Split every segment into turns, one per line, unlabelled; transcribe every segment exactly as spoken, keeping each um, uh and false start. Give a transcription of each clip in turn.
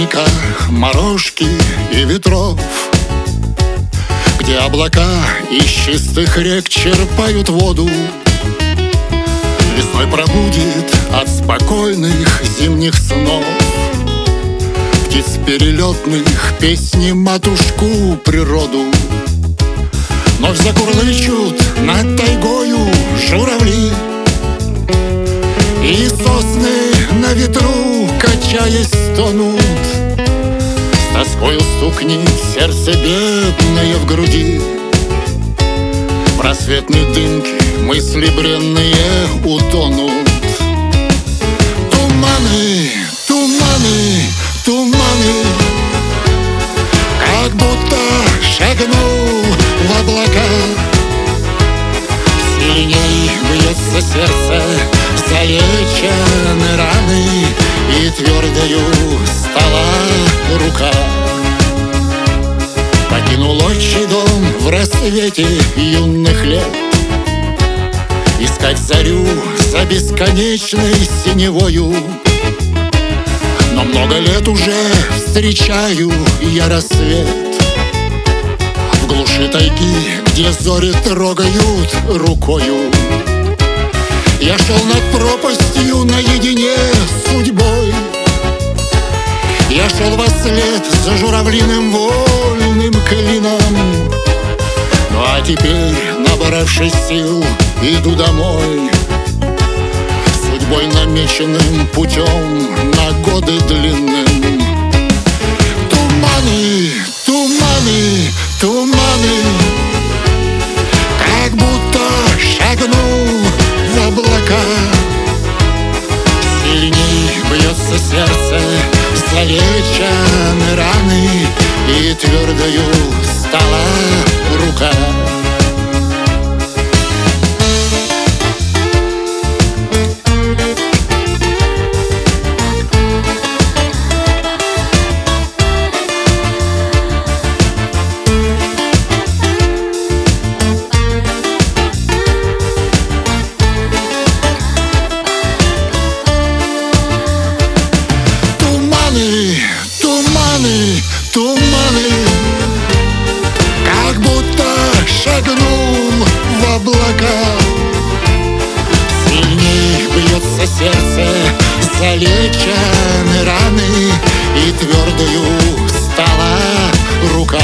снега, морожки и ветров, где облака из чистых рек черпают воду. Весной пробудит от спокойных зимних снов птиц перелетных песни матушку природу. Вновь закурлычут над тайгою журавли, и сосны на ветру, качаясь, стонут. С тоскою стукнет сердце бедное в груди. В рассветной дымке мысли бренные утонут. Туманы, туманы, туманы, как будто шагнул в облака. Сильней бьется сердце, залечены раны, и твердою стала рука. Покинул отчий дом в рассвете юных лет, искать зарю за бесконечной синевою. Но много лет уже встречаю я рассвет в глуши тайги, где зори трогают рукою. Я шел над пропастью наедине с судьбой. Я шел вослед за журавлиным вольным клином. Ну а теперь, набравшись сил, иду домой, судьбой намеченным путем на годы длинным. Туманы, туманы, туманы, как будто шагнул в облака. Сильней бьется сердце, залечены раны, и твердою стала рука. Туманы, туманы, как будто шагнул в облака. Сильней бьется сердце, залечены раны, и твердою стала рука.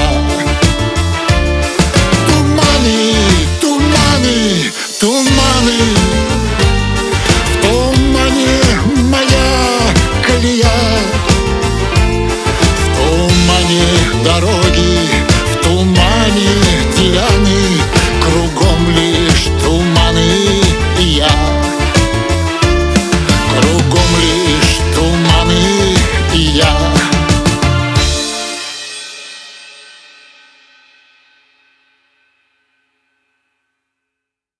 Туманы, туманы, туманы, в тумане моя колея, дороги